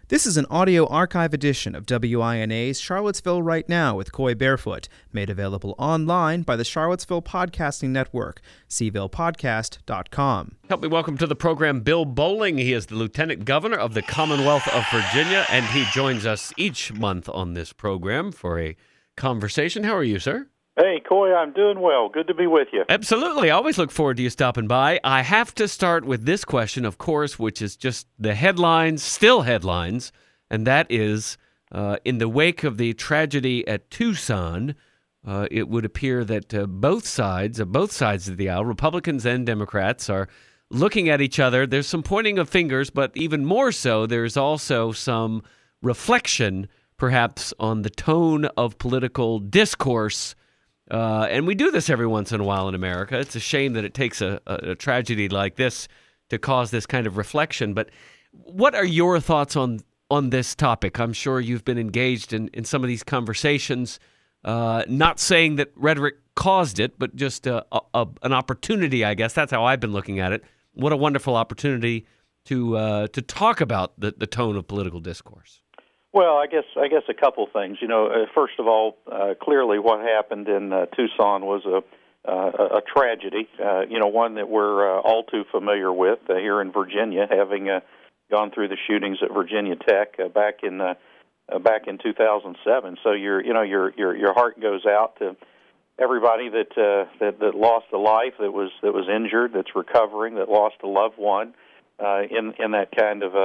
This is an audio archive edition of WINA's Charlottesville Right Now with Coy Barefoot, made available online by the Charlottesville Podcasting Network, cvillepodcast.com. Help me welcome to the program Bill Bolling. He is the Lieutenant Governor of the Commonwealth of Virginia, and he joins us each month on this program for a conversation. How are you, sir? Hey, Coy, I'm doing well. Good to be with you. Absolutely. I always look forward to you stopping by. I have to start with this question, of course, which is just the headlines, still headlines, and that is, in the wake of the tragedy at Tucson, it would appear that both sides of the aisle, Republicans and Democrats, are looking at each other. There's some pointing of fingers, but even more so, there's also some reflection, perhaps, on the tone of political discourse. And we do this every once in a while in America. It's a shame that it takes a tragedy like this to cause this kind of reflection. But what are your thoughts on this topic? I'm sure you've been engaged in some of these conversations, not saying that rhetoric caused it, but just an opportunity, I guess. That's how I've been looking at it. What a wonderful opportunity to talk about the tone of political discourse. Well, I guess a couple things. First of all, clearly what happened in Tucson was a tragedy. One that we're all too familiar with here in Virginia, having gone through the shootings at Virginia Tech back in 2007. So your heart goes out to everybody that lost a life, that was injured, that's recovering, that lost a loved one in that kind of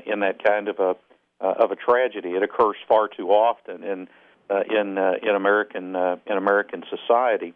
a tragedy. It occurs far too often in American society.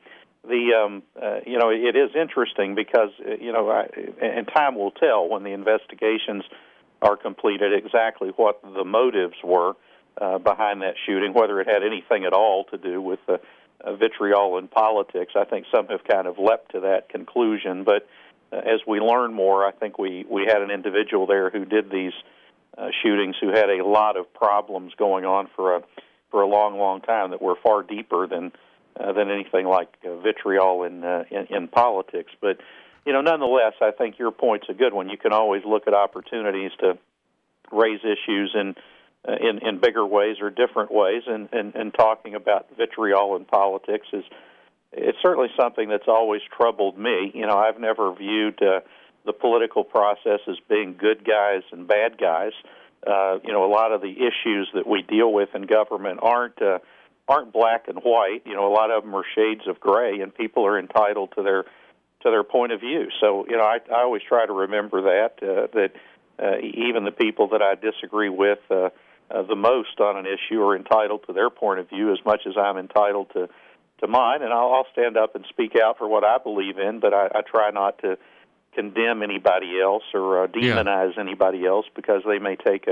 It is interesting because and time will tell when the investigations are completed exactly what the motives were behind that shooting, whether it had anything at all to do with vitriol in politics. I think some have kind of leapt to that conclusion, but as we learn more, I think we had an individual there who did these shootings who had a lot of problems going on for a long time that were far deeper than anything like vitriol in politics. But nonetheless, I think your point's a good one. You can always look at opportunities to raise issues in bigger ways or different ways, and talking about vitriol in politics it's certainly something that's always troubled me. I've never viewed the political process as being good guys and bad guys. A lot of the issues that we deal with in government aren't black and white. A lot of them are shades of gray, and people are entitled to their point of view. So, I always try to remember that even the people that I disagree with the most on an issue are entitled to their point of view as much as I'm entitled to mine, and I'll stand up and speak out for what I believe in, but I try not to condemn anybody else or demonize anybody else because they may take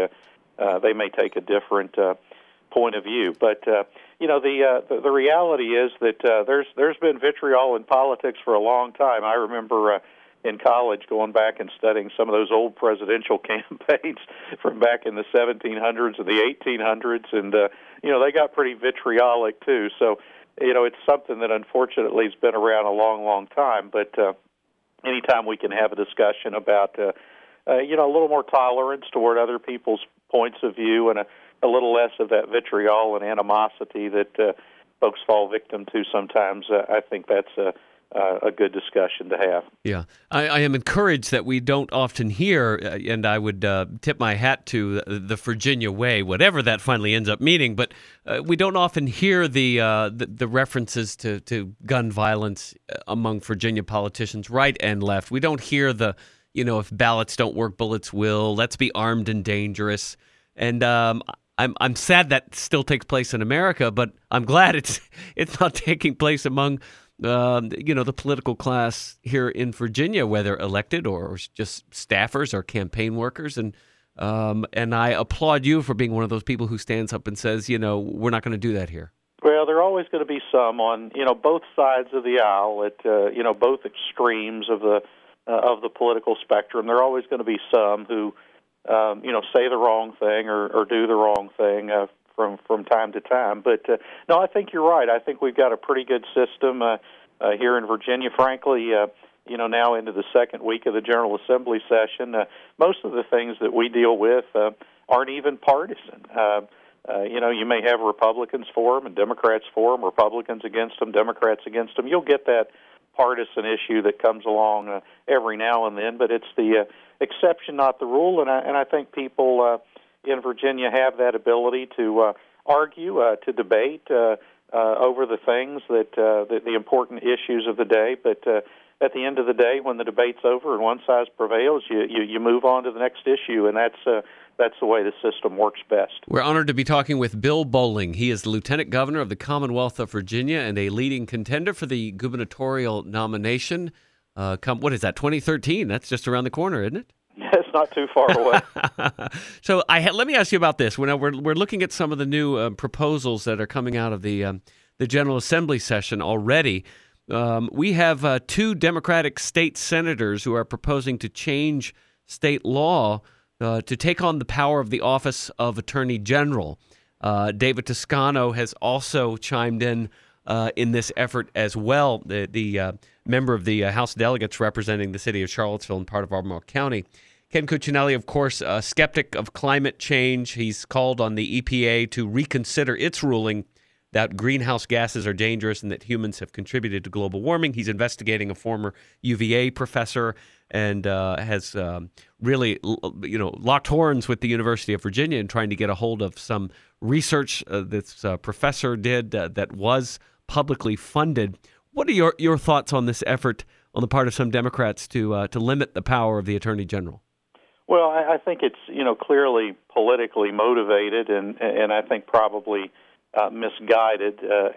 a different point of view. But the reality is that there's been vitriol in politics for a long time. I remember in college going back and studying some of those old presidential campaigns from back in the 1700s and the 1800s, and they got pretty vitriolic too. So it's something that unfortunately has been around a long time, but anytime we can have a discussion about, a little more tolerance toward other people's points of view and a little less of that vitriol and animosity that folks fall victim to sometimes, I think that's a good discussion to have. Yeah, I am encouraged that we don't often hear, and I would tip my hat to the Virginia way, whatever that finally ends up meaning, but we don't often hear the references to gun violence among Virginia politicians, right and left. We don't hear if ballots don't work, bullets will. Let's be armed and dangerous. And I'm sad that still takes place in America, but I'm glad it's not taking place among the political class here in Virginia, whether elected or just staffers or campaign workers. And I applaud you for being one of those people who stands up and says, we're not going to do that here. Well, there are always going to be some on, both sides of the aisle at, both extremes of the political spectrum. There are always going to be some who, say the wrong thing or do the wrong thing from time to time. But no, I think you're right. I think we've got a pretty good system here in Virginia. Frankly, now into the second week of the General Assembly session, most of the things that we deal with aren't even partisan. You may have Republicans for them and Democrats for them, Republicans against them, Democrats against them. You'll get that partisan issue that comes along every now and then, but it's the exception, not the rule. And I think people in Virginia have that ability to argue, to debate over the things that the important issues of the day. But at the end of the day, when the debate's over and one side prevails, you move on to the next issue, and that's the way the system works best. We're honored to be talking with Bill Bolling. He is the Lieutenant Governor of the Commonwealth of Virginia and a leading contender for the gubernatorial nomination. What is that, 2013? That's just around the corner, isn't it? It's not too far away. So let me ask you about this. We're looking at some of the new proposals that are coming out of the General Assembly session already. We have two Democratic state senators who are proposing to change state law to take on the power of the office of Attorney General. David Toscano has also chimed in this effort as well, the member of the House Delegates representing the city of Charlottesville and part of Albemarle County. Ken Cuccinelli, of course, a skeptic of climate change. He's called on the EPA to reconsider its ruling that greenhouse gases are dangerous and that humans have contributed to global warming. He's investigating a former UVA professor and has really, locked horns with the University of Virginia and trying to get a hold of some research this professor did that was publicly funded. What are your thoughts on this effort on the part of some Democrats to limit the power of the Attorney General? Well, I think it's clearly politically motivated, and I think probably misguided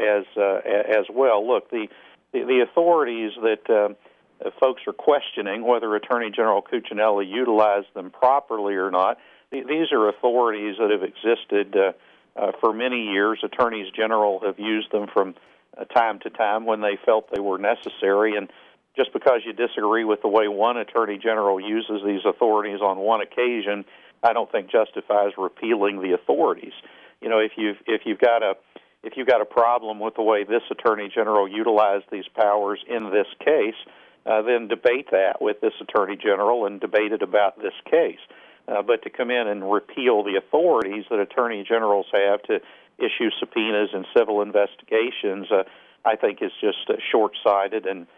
as well. Look, the authorities that folks are questioning whether Attorney General Cuccinelli utilized them properly or not. These are authorities that have existed for many years. Attorneys General have used them from time to time when they felt they were necessary, and just because you disagree with the way one Attorney General uses these authorities on one occasion, I don't think justifies repealing the authorities. If you've got a problem with the way this Attorney General utilized these powers in this case, then debate that with this Attorney General and debate it about this case. But to come in and repeal the authorities that Attorney Generals have to issue subpoenas and civil investigations, I think is just short-sighted and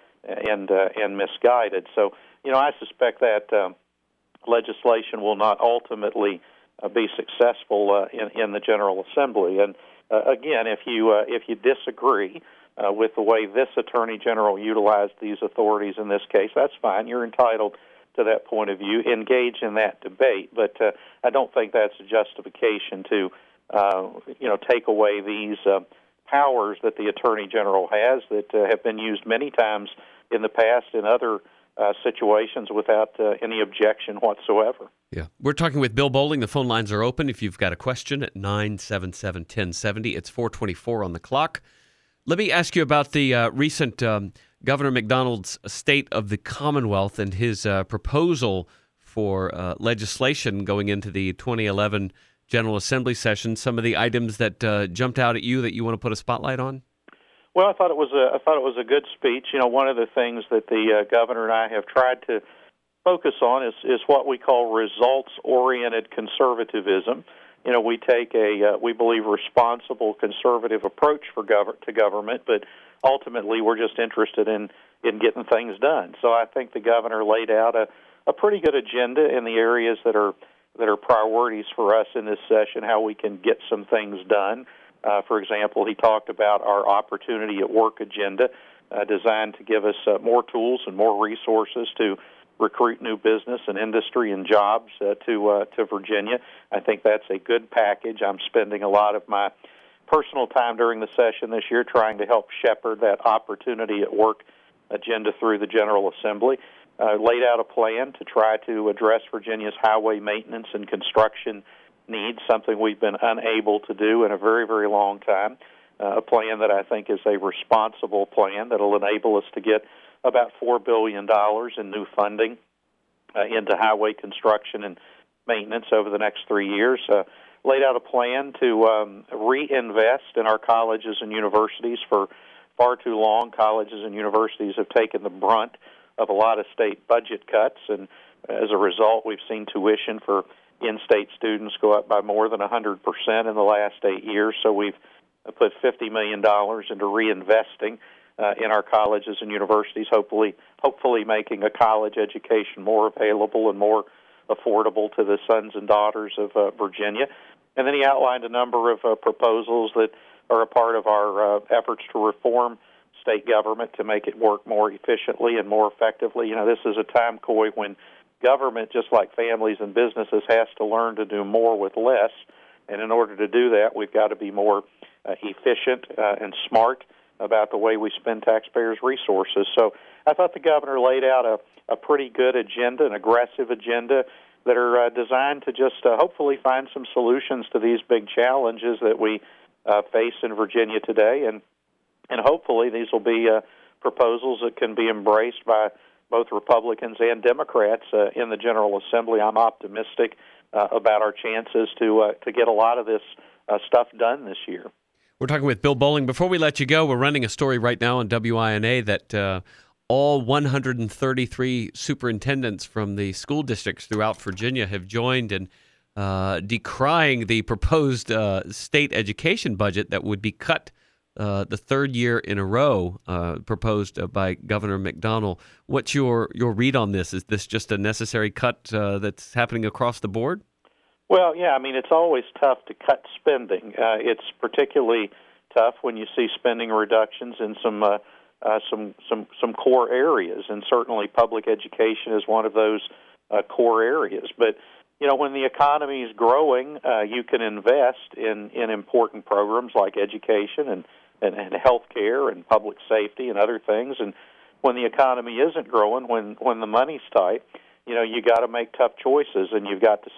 misguided. So, I suspect that legislation will not ultimately be successful in the General Assembly. And again, if you disagree with the way this Attorney General utilized these authorities in this case, that's fine. You're entitled to that point of view. Engage in that debate, but I don't think that's a justification to take away these powers that the Attorney General has that have been used many times in the past in other situations without any objection whatsoever. Yeah. We're talking with Bill Bolling. The phone lines are open if you've got a question at 977-1070. It's 4:24 on the clock. Let me ask you about the recent Governor McDonald's State of the Commonwealth and his proposal for legislation going into the 2011 General Assembly session. Some of the items that jumped out at you that you want to put a spotlight on? Well, I thought it was a good speech. One of the things that the governor and I have tried to focus on is what we call results-oriented conservatism. We take we believe responsible conservative approach to government, but ultimately we're just interested in getting things done. So I think the governor laid out a pretty good agenda in the areas that are priorities for us in this session, how we can get some things done. For example, he talked about our Opportunity at Work agenda, designed to give us more tools and more resources to recruit new business and industry and jobs to Virginia. I think that's a good package. I'm spending a lot of my personal time during the session this year trying to help shepherd that Opportunity at Work agenda through the General Assembly. Laid out a plan to try to address Virginia's highway maintenance and construction needs, something we've been unable to do in a very, very long time. A plan that I think is a responsible plan that will enable us to get about $4 billion in new funding into highway construction and maintenance over the next 3 years. Laid out a plan to reinvest in our colleges and universities. For far too long, colleges and universities have taken the brunt of a lot of state budget cuts, and as a result, we've seen tuition for in-state students go up by more than 100% in the last 8 years. So we've put $50 million into reinvesting in our colleges and universities, hopefully making a college education more available and more affordable to the sons and daughters of Virginia. And then he outlined a number of proposals that are a part of our efforts to reform state government to make it work more efficiently and more effectively. This is a time, Coy, when government, just like families and businesses, has to learn to do more with less. And in order to do that, we've got to be more efficient and smart about the way we spend taxpayers' resources. So I thought the governor laid out a pretty good agenda, an aggressive agenda, that are designed to just hopefully find some solutions to these big challenges that we face in Virginia today. And hopefully these will be proposals that can be embraced by both Republicans and Democrats in the General Assembly. I'm optimistic about our chances to get a lot of this stuff done this year. We're talking with Bill Bolling. Before we let you go, we're running a story right now on WINA that all 133 superintendents from the school districts throughout Virginia have joined in decrying the proposed state education budget that would be cut the third year in a row, proposed by Governor McDonnell. What's your read on this? Is this just a necessary cut that's happening across the board? Well, yeah, I mean, it's always tough to cut spending. It's particularly tough when you see spending reductions in some core areas, and certainly public education is one of those core areas. But when the economy is growing, you can invest in important programs like education and health care and public safety and other things. And when the economy isn't growing, when the money's tight, you got to make tough choices, and you've got to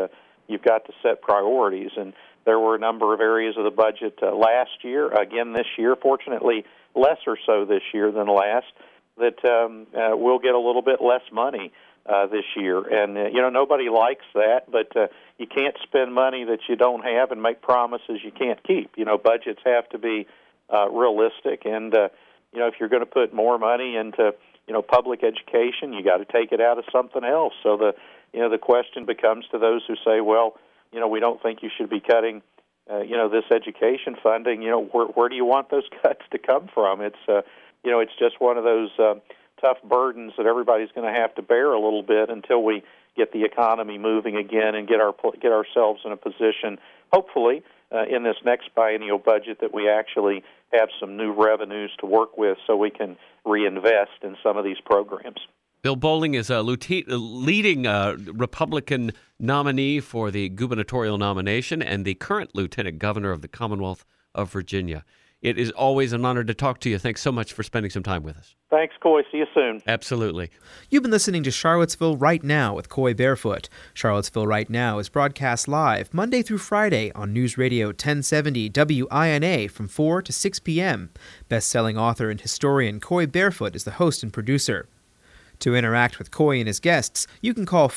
set priorities. And there were a number of areas of the budget last year, again this year, fortunately lesser so this year than last, that we'll get a little bit less money this year. And, nobody likes that, but you can't spend money that you don't have and make promises you can't keep. Budgets have to be realistic, and, if you're going to put more money into, public education, you got to take it out of something else. So the question becomes to those who say, well, we don't think you should be cutting, this education funding. Where do you want those cuts to come from? It's, it's just one of those tough burdens that everybody's going to have to bear a little bit until we get the economy moving again and get ourselves in a position, hopefully, in this next biennial budget, that we actually have some new revenues to work with so we can reinvest in some of these programs. Bill Bolling is a leading Republican nominee for the gubernatorial nomination and the current lieutenant governor of the Commonwealth of Virginia. It is always an honor to talk to you. Thanks so much for spending some time with us. Thanks, Coy. See you soon. Absolutely. You've been listening to Charlottesville Right Now with Coy Barefoot. Charlottesville Right Now is broadcast live Monday through Friday on News Radio 1070 WINA from 4 to 6 p.m. Best-selling author and historian Coy Barefoot is the host and producer. To interact with Coy and his guests, you can call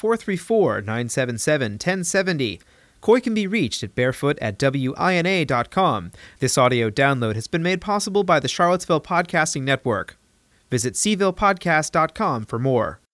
434-977-1070. Coy can be reached at barefoot@wina.com. This audio download has been made possible by the Charlottesville Podcasting Network. Visit cvillepodcast.com for more.